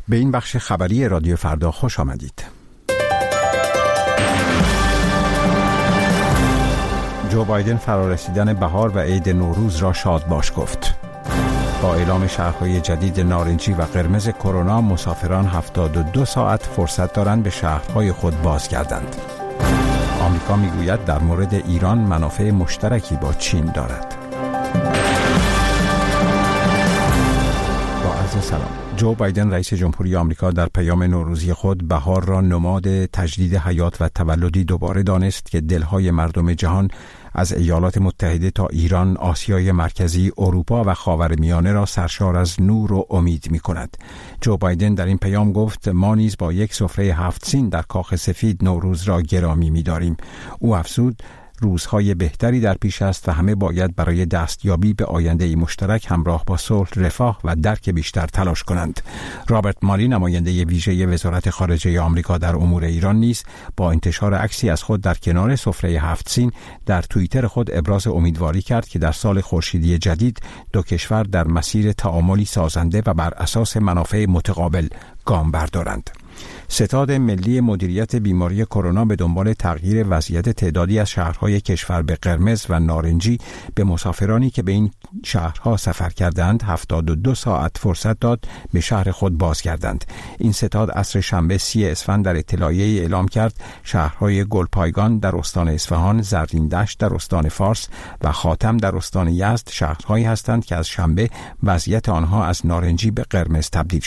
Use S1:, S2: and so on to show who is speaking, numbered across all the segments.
S1: به این بخش خبری رادیو فردا خوش آمدید. جو بایدن فرارسیدن بهار و عید نوروز را شاد باش گفت. با اعلام شهرهای جدید نارنجی و قرمز کرونا، مسافران 72 ساعت فرصت دارند به شهرهای خود بازگردند. آمریکا میگوید در مورد ایران منافع مشترکی با چین دارد. با عرض سلام. جو بایدن رئیس جمهوری آمریکا در پیام نوروزی خود بهار را نماد تجدید حیات و تولدی دوباره دانست که دلهای مردم جهان از ایالات متحده تا ایران، آسیای مرکزی، اروپا و خاورمیانه را سرشار از نور و امید می کند. جو بایدن در این پیام گفت ما نیز با یک سفره 7 سین در کاخ سفید نوروز را گرامی می داریم. او افزود روزهای بهتری در پیش است و همه باید برای دستیابی به آینده‌ای مشترک همراه با صلح، رفاه و درک بیشتر تلاش کنند. رابرت مالی، نماینده ویژه وزارت خارجه آمریکا در امور ایران، نیز با انتشار عکسی از خود در کنار سفره 7 سین در توییتر خود ابراز امیدواری کرد که در سال خورشیدی جدید دو کشور در مسیر تعاملی سازنده و بر اساس منافع متقابل گام بردارند. ستاد ملی مدیریت بیماری کرونا به دنبال تغییر وضعیت تعدادی از شهرهای کشور به قرمز و نارنجی به مسافرانی که به این شهرها سفر کردند 72 ساعت فرصت داد به شهر خود بازگردند. این ستاد عصر شنبه 30 اسفند در اطلاعیه‌ای اعلام کرد شهرهای گلپایگان در استان اصفهان، زرین‌دشت در استان فارس و خاتم در استان یزد شهرهایی هستند که از شنبه وضعیت آنها از نارنجی به قرمز تبدیل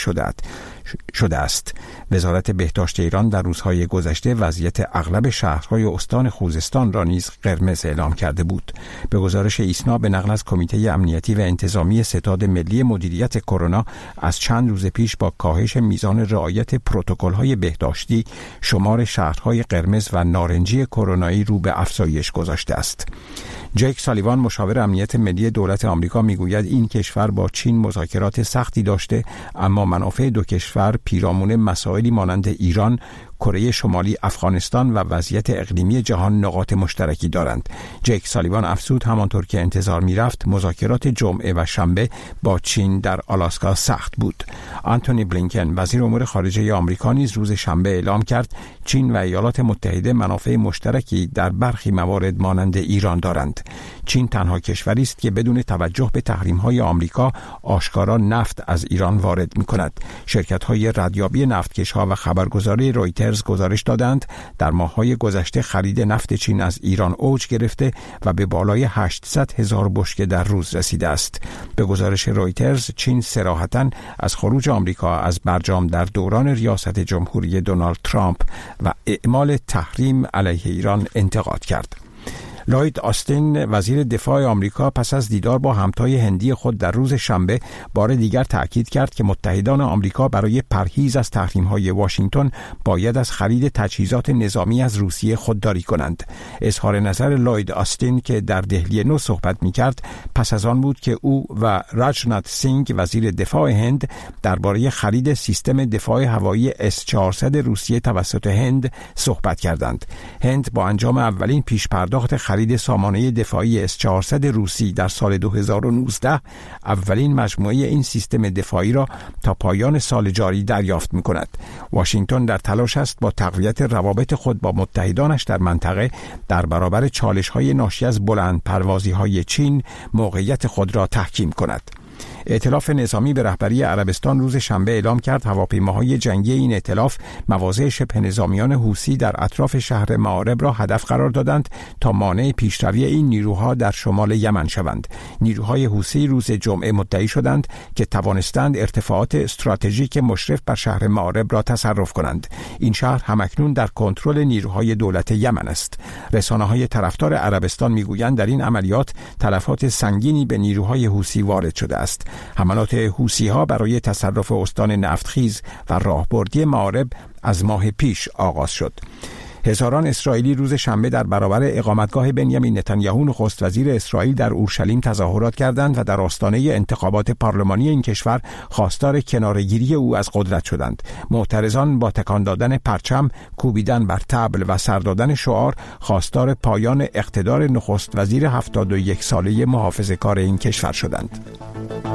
S1: شده است. وزارت بهداشت ایران در روزهای گذشته وضعیت اغلب شهرهای استان خوزستان را نیز قرمز اعلام کرده بود. به گزارش ایسنا به نقل از کمیته امنیتی و انتظامی ستاد ملی مدیریت کرونا، از چند روز پیش با کاهش میزان رعایت پروتکل‌های بهداشتی، شمار شهرهای قرمز و نارنجی کرونایی رو به افزایش گذاشته است. جیک سالیوان، مشاور امنیت ملی دولت آمریکا، میگوید این کشور با چین مذاکرات سختی داشته، اما منافع دو کشور پیرامون مسائلی مانند ایران، کره شمالی، افغانستان و وضعیت اقلیمی جهان نقاط مشترکی دارند. جیک سالیوان افزود همانطور که انتظار می‌رفت مذاکرات جمعه و شنبه با چین در آلاسکا سخت بود. آنتونی بلینکن، وزیر امور خارجه آمریکا، نیز روز شنبه اعلام کرد چین و ایالات متحده منافع مشترکی در برخی موارد مانند ایران دارند. چین تنها کشوری است که بدون توجه به تحریم‌های آمریکا آشکارا نفت از ایران وارد می‌کند. شرکت‌های ردیابی نفتکش‌ها و خبرگزاری رویترز گزارش دادند در ماه‌های گذشته خرید نفت چین از ایران اوج گرفته و به بالای 800,000 بشکه در روز رسیده است. به گزارش رویترز، چین صراحتاً از خروج آمریکا از برجام در دوران ریاست جمهوری دونالد ترامپ و اعمال تحریم علیه ایران انتقاد کرد. لوید آستین، وزیر دفاع آمریکا، پس از دیدار با همتای هندی خود در روز شنبه بار دیگر تأکید کرد که متحدان آمریکا برای پرهیز از تحریم‌های واشنگتن باید از خرید تجهیزات نظامی از روسیه خودداری کنند. اظهار نظر لوید آستین که در دهلی نو صحبت می‌کرد پس از آن بود که او و راجنات سینگ، وزیر دفاع هند، درباره خرید سیستم دفاع هوایی S-400 روسیه توسط هند صحبت کردند. هند با انجام اولین پیش‌پرداخت خرید سامانه دفاعی S-400 روسی در سال 2019 اولین مجموعه این سیستم دفاعی را تا پایان سال جاری دریافت می‌کند. واشنگتن در تلاش است با تقویت روابط خود با متحدانش در منطقه در برابر چالش‌های ناشی از بلندپروازی‌های چین موقعیت خود را تحکیم کند. ائتلاف نظامی به رهبری عربستان روز شنبه اعلام کرد هواپیماهای جنگی این ائتلاف مواضع شبه نظامیان حوثی در اطراف شهر مآرب را هدف قرار دادند تا مانع پیشروی این نیروها در شمال یمن شوند. نیروهای حوثی روز جمعه مدعی شدند که توانستند ارتفاعات استراتژیک مشرف بر شهر مآرب را تصرف کنند. این شهر همکنون در کنترل نیروهای دولت یمن است. رسانه‌های طرفدار عربستان میگویند در این عملیات تلفات سنگینی به نیروهای حوثی وارد شده است. حملات حوثی‌ها برای تصرف استان نفتخیز و راهبردی مآرب از ماه پیش آغاز شد. هزاران اسرائیلی روز شنبه در برابر اقامتگاه بنیامین نتانیاهو نخست وزیر اسرائیل در اورشلیم تظاهرات کردند و در آستانه انتخابات پارلمانی این کشور خواستار کناره‌گیری او از قدرت شدند. معترضان با تکان دادن پرچم، کوبیدن بر طبل و سر دادن شعار خواستار پایان اقتدار نخست وزیر 71 ساله محافظه‌کار این کشور شدند.